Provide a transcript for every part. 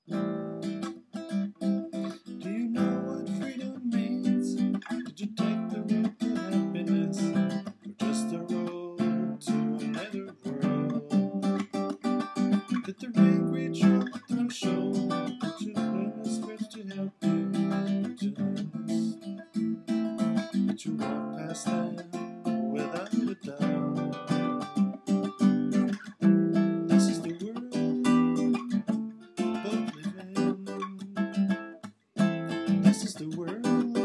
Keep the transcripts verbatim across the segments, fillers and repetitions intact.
Do you know what freedom means? Did you take the road to happiness, or just the road to another world? Did the ring reach your threshold? Did you learn a stretch to help you adjust? Did you walk past them without a doubt? This is the world both live in. This is the world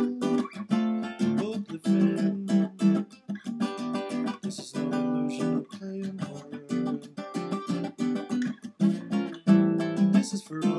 both live in. This is no illusion of playing hard. This is for